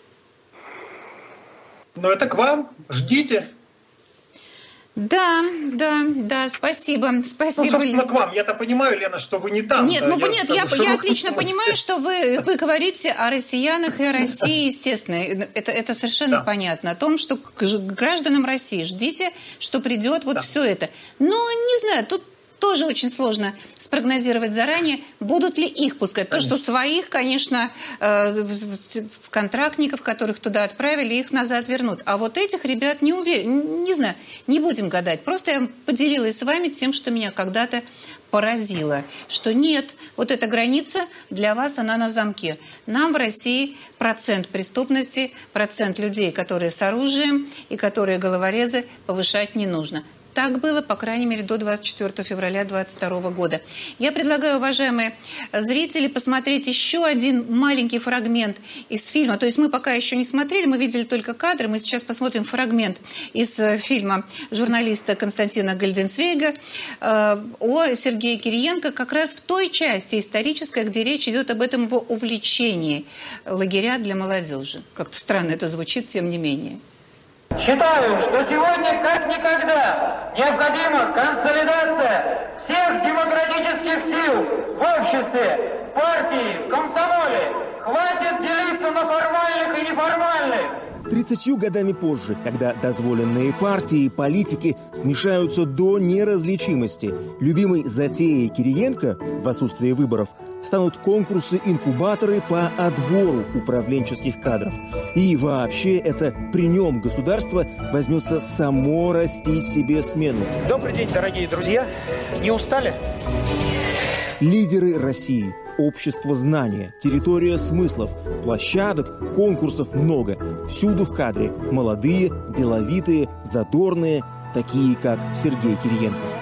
Но это к вам. Ждите. Да, спасибо. Собственно, к вам. Я-то понимаю, Лена, что вы не там. Нет, я отлично понимаю, что вы говорите о россиянах и о России, естественно. Это совершенно понятно. О том, что к гражданам России ждите, что придет все это. Но, не знаю, тут тоже очень сложно спрогнозировать заранее, будут ли их пускать. То, что своих, конечно, контрактников, которых туда отправили, их назад вернут. А вот этих ребят не уверен, не знаю, не будем гадать. Просто я поделилась с вами тем, что меня когда-то поразило, что нет, вот эта граница для вас, она на замке. Нам в России процент преступности, процент людей, которые с оружием и которые головорезы, повышать не нужно. Так было, по крайней мере, до 24 февраля 2022 года. Я предлагаю, уважаемые зрители, посмотреть еще один маленький фрагмент из фильма. То есть мы пока еще не смотрели, мы видели только кадры. Мы сейчас посмотрим фрагмент из фильма журналиста Константина Гальденцвейга о Сергее Кириенко, как раз в той части исторической, где речь идет об этом его увлечении лагеря для молодежи. Как-то странно это звучит, тем не менее. Считаю, что сегодня как никогда необходима консолидация всех демократических сил в обществе, в партии, в комсомоле. Хватит делиться на формальных и неформальных. 30 годами позже, когда дозволенные партии и политики смешаются до неразличимости, любимой затеей Кириенко в отсутствие выборов станут конкурсы-инкубаторы по отбору управленческих кадров. И вообще это при нем государство возьмется само растить себе смену. Добрый день, дорогие друзья. Не устали? Лидеры России. Общество знания, территория смыслов, площадок, конкурсов много. Всюду в кадре молодые, деловитые, задорные, такие как Сергей Кириенко.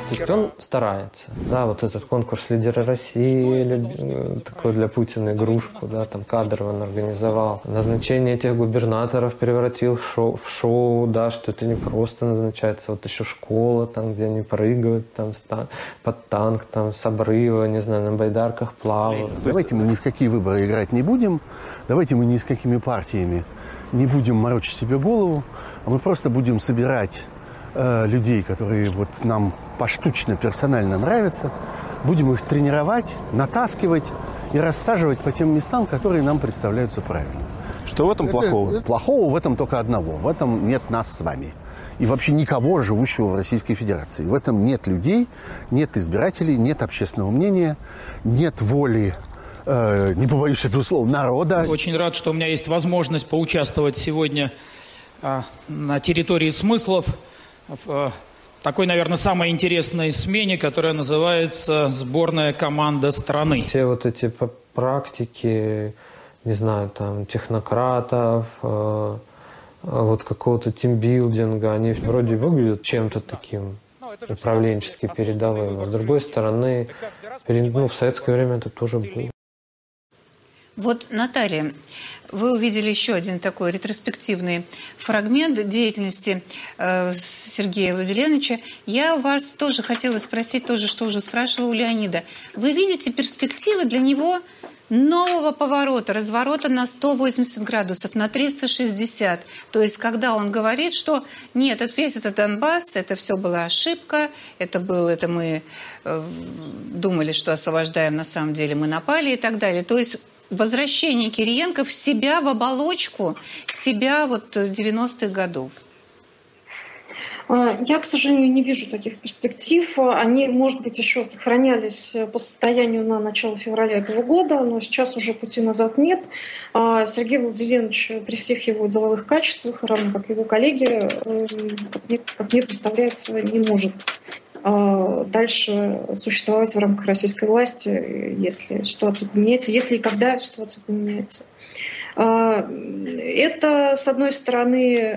То есть он старается. Да, вот этот конкурс «Лидеры России», такой для Путина игрушку, да, там Кадыров он организовал. Назначение этих губернаторов превратил в шоу, да, что это не просто назначается, вот еще школа, там, где они прыгают, там, под танк, там, с обрыва, не знаю, на байдарках плавают. Давайте мы ни в какие выборы играть не будем, давайте мы ни с какими партиями не будем морочить себе голову, а мы просто будем собирать людей, которые вот нам поштучно, персонально нравятся, будем их тренировать, натаскивать и рассаживать по тем местам, которые нам представляются правильными. Что в этом плохого? Плохого в этом только одного. В этом нет нас с вами. И вообще никого, живущего в Российской Федерации. В этом нет людей, нет избирателей, нет общественного мнения, нет воли, не побоюсь этого слова, народа. Очень рад, что у меня есть возможность поучаствовать сегодня на территории смыслов в такой, наверное, самой интересной смене, которая называется «Сборная команда страны». Все вот эти практики, не знаю, там, технократов, вот какого-то тимбилдинга, они вроде выглядят чем-то таким управленчески передовым. А с другой стороны, в советское время это тоже было. Вот, Наталья, вы увидели еще один такой ретроспективный фрагмент деятельности Сергея Владимировича. Я вас тоже хотела спросить, что уже спрашивала у Леонида. Вы видите перспективы для него нового поворота, разворота на 180 градусов, на 360? То есть, когда он говорит, что нет, весь этот Донбасс, это все была ошибка, это мы думали, что освобождаем, на самом деле мы напали и так далее. То есть, возвращение Кириенко в себя, в оболочку себя 90-х годов? Я, к сожалению, не вижу таких перспектив. Они, может быть, еще сохранялись по состоянию на начало февраля этого года, но сейчас уже пути назад нет. Сергей Владимирович при всех его деловых качествах, равно как его коллеги, как мне представляется, не может дальше существовать в рамках российской власти, если ситуация поменяется, если и когда ситуация поменяется. Это, с одной стороны,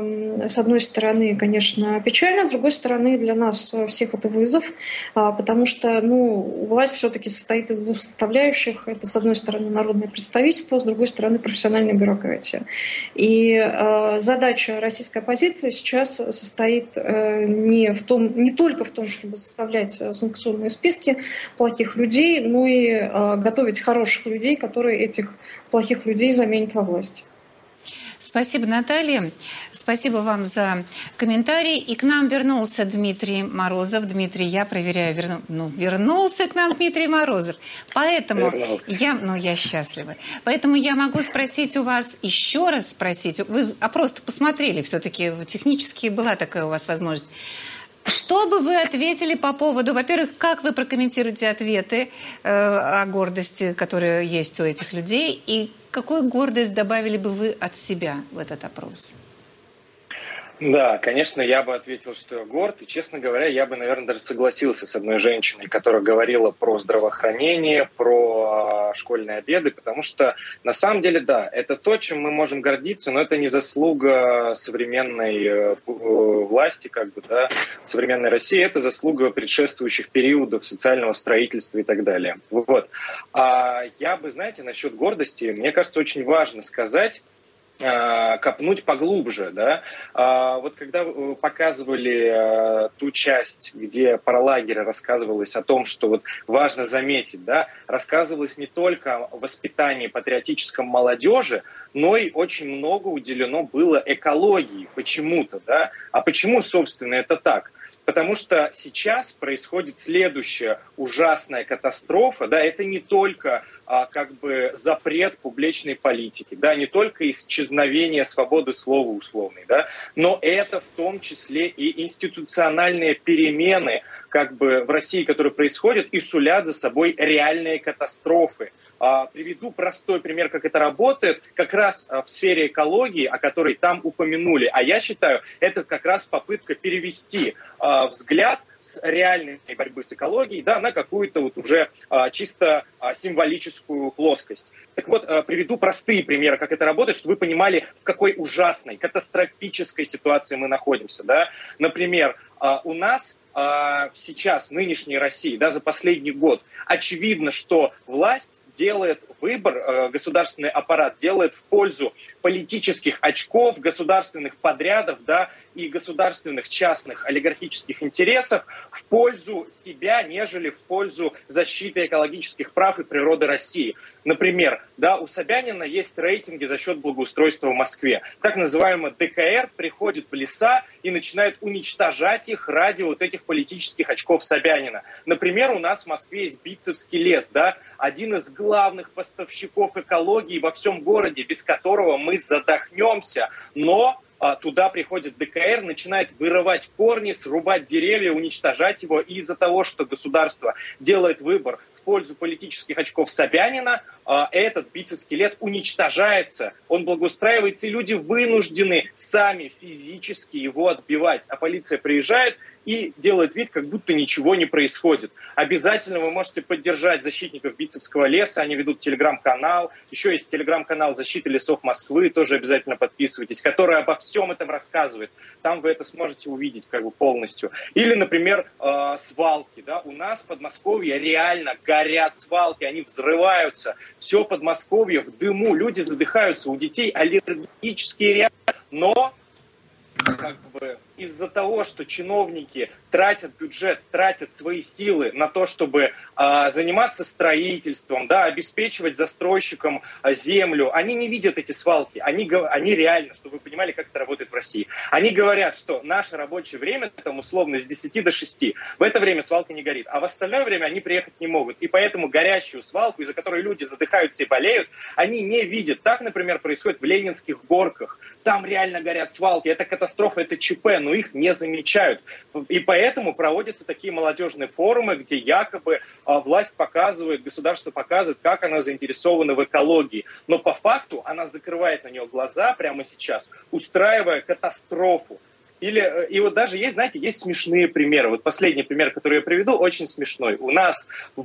конечно, печально, с другой стороны, для нас всех это вызов, потому что власть все-таки состоит из двух составляющих. Это, с одной стороны, народное представительство, с другой стороны, профессиональная бюрократия. И задача российской оппозиции сейчас состоит не только в том, чтобы составлять санкционные списки плохих людей, но и готовить хороших людей, которые этих плохих людей заменят во власти. Спасибо, Наталья. Спасибо вам за комментарий. И к нам вернулся Дмитрий Морозов. Дмитрий, я проверяю, вернулся к нам Дмитрий Морозов. Поэтому я счастлива. Поэтому я могу спросить у вас, еще раз спросить, вы просто посмотрели, все-таки технически была такая у вас возможность. Что бы вы ответили по поводу, во-первых, как вы прокомментируете ответы о гордости, которая есть у этих людей, и какую гордость добавили бы вы от себя в этот опрос? Да, конечно, я бы ответил, что я горд. И, честно говоря, я бы, наверное, даже согласился с одной женщиной, которая говорила про здравоохранение, про школьные обеды, потому что, на самом деле, да, это то, чем мы можем гордиться, но это не заслуга современной власти, современной России, это заслуга предшествующих периодов социального строительства и так далее. Вот. А я бы, знаете, насчет гордости, мне кажется, очень важно сказать, копнуть поглубже, да. Вот когда показывали ту часть, где про лагерь рассказывалось о том, что вот важно заметить, да, рассказывалось не только о воспитании патриотическом молодежи, но и очень много уделено было экологии почему-то, да. А почему, собственно, это так? Потому что сейчас происходит следующая ужасная катастрофа, да, это не только запрет публичной политики, да, не только исчезновение свободы слова условной, да, но это в том числе и институциональные перемены в России, которые происходят и сулят за собой реальные катастрофы. Приведу простой пример, как это работает, как раз в сфере экологии, о которой там упомянули. А я считаю, это как раз попытка перевести взгляд с реальной борьбы с экологией, да, на какую-то вот уже чисто символическую плоскость. Так вот, приведу простые примеры, как это работает, чтобы вы понимали, в какой ужасной, катастрофической ситуации мы находимся. Да? Например, у нас сейчас, в нынешней России, да, за последний год, очевидно, что власть делает выбор, государственный аппарат делает в пользу политических очков, государственных подрядов, да, и государственных частных олигархических интересов в пользу себя, нежели в пользу защиты экологических прав и природы России. Например, да, у Собянина есть рейтинги за счет благоустройства в Москве. Так называемый ДКР приходит в леса и начинает уничтожать их ради вот этих политических очков Собянина. Например, у нас в Москве есть Битцевский лес, да, один из главных поставщиков экологии во всем городе, без которого мы задохнемся. Но туда приходит ДКР, начинает вырывать корни, срубать деревья, уничтожать его. И из-за того, что государство делает выбор в пользу политических очков Собянина, этот Битцевский лес уничтожается, он благоустраивается, и люди вынуждены сами физически его отбивать. А полиция приезжает и делает вид, как будто ничего не происходит. Обязательно вы можете поддержать защитников Битцевского леса, они ведут телеграм-канал, еще есть телеграм-канал «Защита лесов Москвы», тоже обязательно подписывайтесь, который обо всем этом рассказывает. Там вы это сможете увидеть как бы полностью. Или, например, свалки. Да? У нас в Подмосковье реально горят свалки, они взрываются. Все Подмосковье в дыму, люди задыхаются, у детей аллергические реакции, но как бы из-за того, что чиновники тратят бюджет, тратят свои силы на то, чтобы заниматься строительством, да, обеспечивать застройщикам землю, они не видят эти свалки. Они реально, чтобы вы понимали, как это работает в России. Они говорят, что наше рабочее время, там условно, с 10 до 6. В это время свалка не горит. А в остальное время они приехать не могут. И поэтому горящую свалку, из-за которой люди задыхаются и болеют, они не видят. Так, например, происходит в Ленинских горках. Там реально горят свалки. Это катастрофа, это ЧП, но их не замечают. И поэтому проводятся такие молодежные форумы, где якобы власть показывает, государство показывает, как оно заинтересовано в экологии. Но по факту она закрывает на нее глаза прямо сейчас, устраивая катастрофу. И вот даже есть, знаете, есть смешные примеры. Вот последний пример, который я приведу, очень смешной. У нас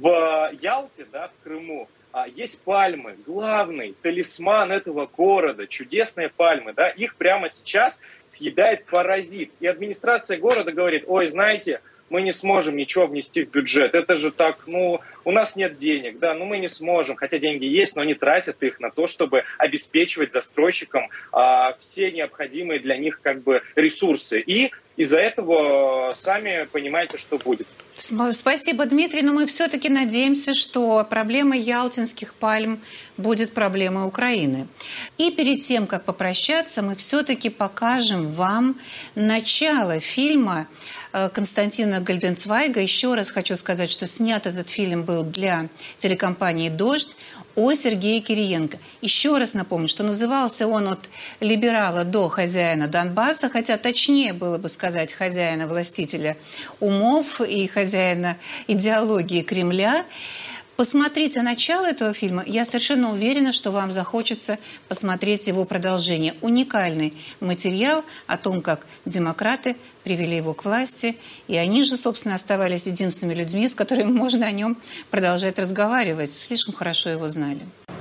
в Ялте, да, в Крыму, есть пальмы, главный талисман этого города, чудесные пальмы, да, их прямо сейчас съедает паразит. И администрация города говорит: ой, знаете, мы не сможем ничего внести в бюджет, это же так, ну, у нас нет денег, да, ну мы не сможем, хотя деньги есть, но они тратят их на то, чтобы обеспечивать застройщикам все необходимые для них как бы ресурсы. И из-за этого сами понимаете, что будет. Спасибо, Дмитрий, но мы все-таки надеемся, что проблема ялтинских пальм будет проблемой Украины. И перед тем, как попрощаться, мы все-таки покажем вам начало фильма Константина Гольденцвайга. Еще раз хочу сказать, что снят этот фильм был для телекомпании «Дождь» о Сергее Кириенко. Еще раз напомню, что назывался он от либерала до хозяина Донбасса, хотя точнее было бы сказать хозяина-властителя умов и хозяина идеологии Кремля. Посмотрите начало этого фильма. Я совершенно уверена, что вам захочется посмотреть его продолжение. Уникальный материал о том, как демократы привели его к власти. И они же, собственно, оставались единственными людьми, с которыми можно о нем продолжать разговаривать. Слишком хорошо его знали.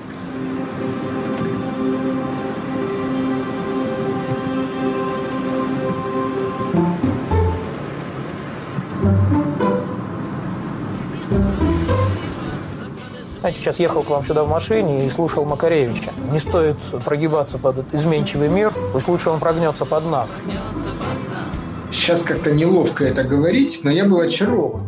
Знаете, сейчас ехал к вам сюда в машине и слушал Макаревича. Не стоит прогибаться под этот изменчивый мир, пусть лучше он прогнется под нас. Сейчас как-то неловко это говорить, но я был очарован.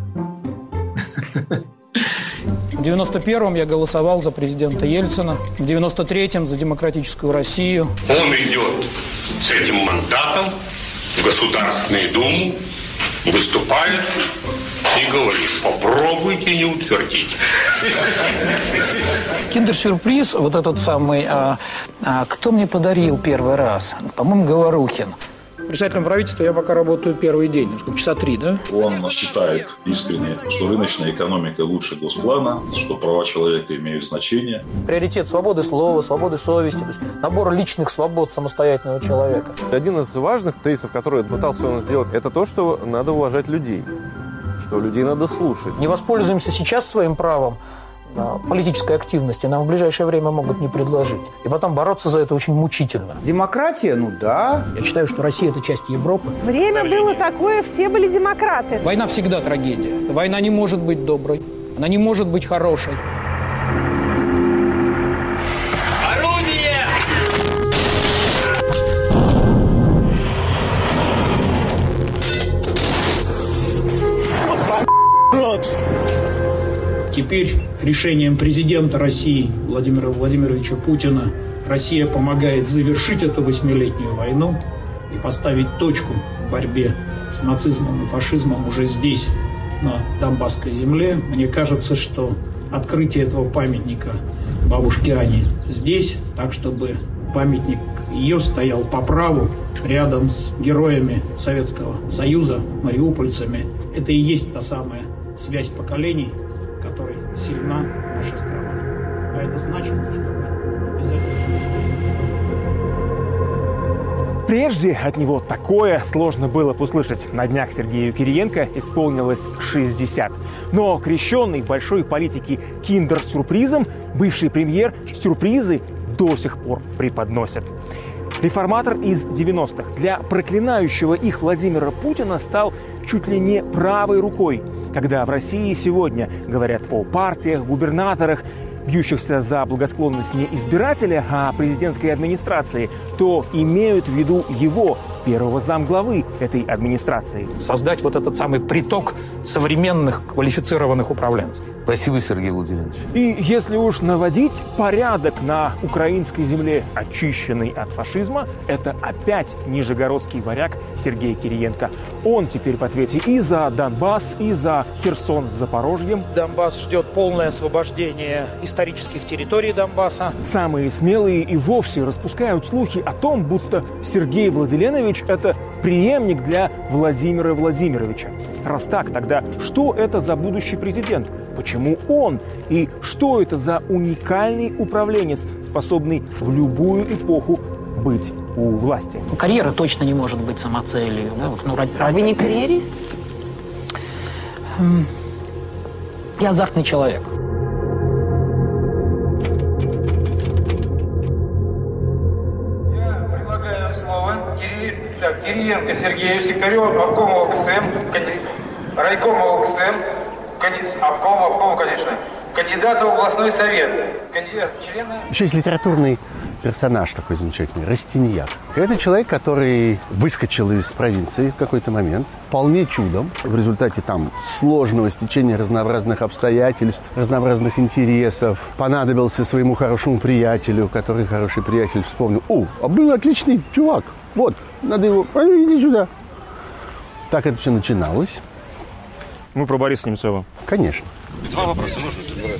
В 91-м я голосовал за президента Ельцина, в 93-м за демократическую Россию. Он идет с этим мандатом в Государственную Думу, выступает и говорит: попробуйте не утвердить. Киндер-сюрприз, вот этот самый, кто мне подарил первый раз? По-моему, Говорухин. Председателем правительства я пока работаю первый день, часа 3, да? Он считает искренне, что рыночная экономика лучше госплана, что права человека имеют значение. Приоритет свободы слова, свободы совести, то есть набор личных свобод самостоятельного человека. Один из важных тезисов, который пытался он сделать, это то, что надо уважать людей. что людей надо слушать. Не воспользуемся сейчас своим правом политической активности, нам в ближайшее время могут не предложить. И потом бороться за это очень мучительно. Демократия? Ну да. Я считаю, что Россия – это часть Европы. Время было такое, все были демократы. Война всегда трагедия. Война не может быть доброй. Она не может быть хорошей. Орудие! Теперь решением президента России Владимира Владимировича Путина Россия помогает завершить эту 8-летнюю войну и поставить точку в борьбе с нацизмом и фашизмом уже здесь, на Донбасской земле. Мне кажется, что открытие этого памятника бабушке Ане здесь, так чтобы памятник ее стоял по праву рядом с героями Советского Союза, мариупольцами. Это и есть та самая связь поколений, которой сильна наша страна. А это значит, что мы обязательно... Прежде от него такое сложно было бы услышать. На днях Сергею Кириенко исполнилось 60. Но крещенный в большой политике киндер-сюрпризом, бывший премьер сюрпризы до сих пор преподносит. Реформатор из 90-х для проклинающего их Владимира Путина стал чуть ли не правой рукой. Когда в России сегодня говорят о партиях, губернаторах, бьющихся за благосклонность не избирателя, а президентской администрации, то имеют в виду его, первого замглавы этой администрации. Создать вот этот самый приток современных квалифицированных управленцев. Спасибо, Сергей Владимирович. И если уж наводить порядок на украинской земле, очищенной от фашизма, это опять нижегородский варяг Сергей Кириенко. Он теперь в ответе и за Донбасс, и за Херсон с Запорожьем. Донбасс ждет полное освобождение исторических территорий Донбасса. Самые смелые и вовсе распускают слухи о том, будто Сергей Владимирович – это преемник для Владимира Владимировича. Раз так, тогда что это за будущий президент? Почему он? И что это за уникальный управленец, способный в любую эпоху быть у власти? Карьера точно не может быть самоцелью. Да? А вы не карьерист? Я азартный человек. Кириенко Сергею, секретарю обкома ОКСМ, райкома ОКСМ, обкома, конечно, кандидата в областной совет, члена... Еще есть литературный персонаж такой замечательный, Растиньяк. Это человек, который выскочил из провинции в какой-то момент, вполне чудом, в результате там сложного стечения разнообразных обстоятельств, разнообразных интересов, понадобился своему хорошему приятелю, который хороший приятель вспомнил: а был отличный чувак, вот, надо его, иди сюда. Так это все начиналось. Мы про Бориса Немцова. Конечно. Два вопроса можно?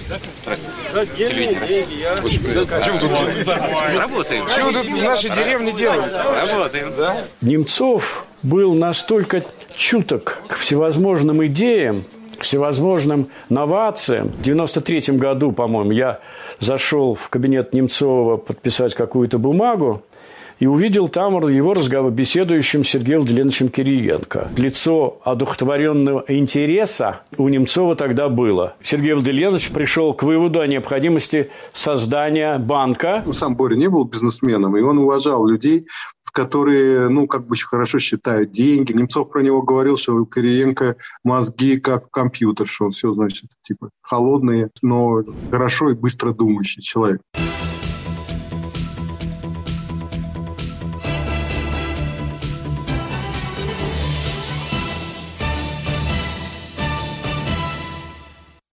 Работаем. Что вы тут в нашей деревне делаете? Работаем. Да? Немцов был настолько чуток к всевозможным идеям, к всевозможным новациям. В 93-м году, по-моему, я зашел в кабинет Немцова подписать какую-то бумагу и увидел там его разговор, беседующим с Сергеем Владимировичем Кириенко. Лицо одухотворенного интереса у Немцова тогда было. Сергей Владимирович пришел к выводу о необходимости создания банка. Сам Боря не был бизнесменом, и он уважал людей, которые, очень хорошо считают деньги. Немцов про него говорил, что у Кириенко мозги как компьютер, что он все, холодный, но хорошо и быстро думающий человек.